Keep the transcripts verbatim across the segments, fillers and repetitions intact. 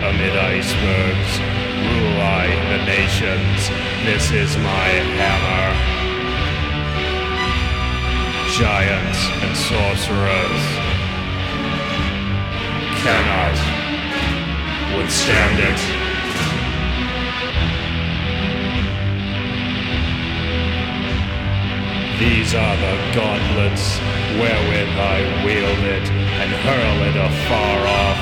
amid icebergs, rule I the nations, this is my hammer. Giants and sorcerers cannot withstand it. These are the gauntlets wherewith I wield it and hurl it afar off.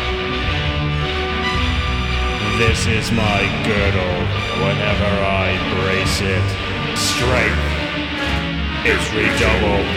This is my girdle whenever I brace it. Strength is redoubled.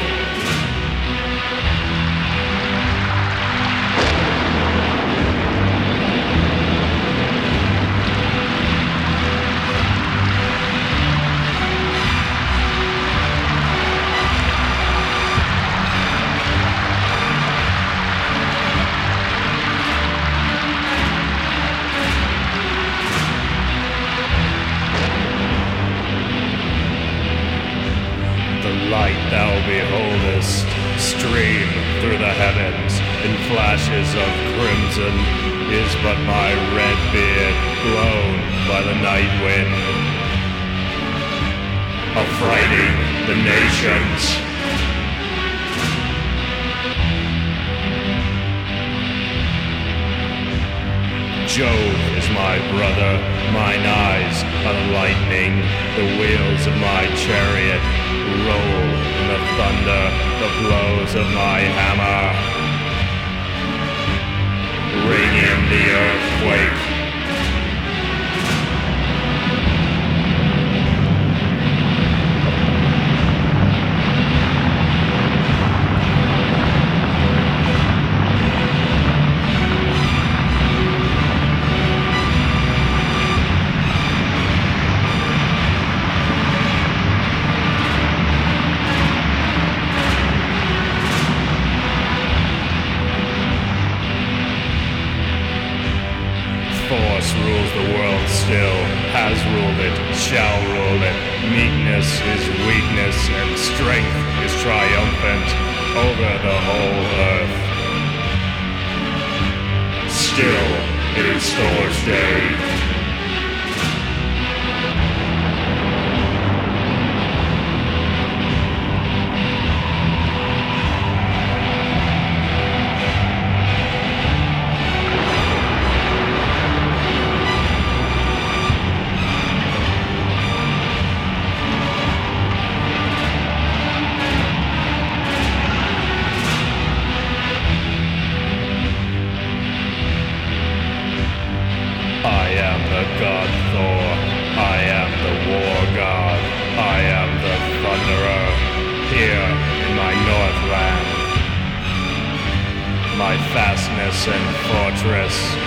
The light thou beholdest stream through the heavens in flashes of crimson is but my red beard blown by the night wind, affrighting the nations. Jove is my brother, mine eyes are the lightning, the wheels of my chariot roll in the thunder, the blows of my hammer ring in the earthquake. Force rules the world still, has ruled it, shall rule it. Meekness is weakness, and strength is triumphant over the whole earth. Still, it is Thor's day. I am the god Thor, I am the war god, I am the thunderer, here in my Northland. My fastness and fortress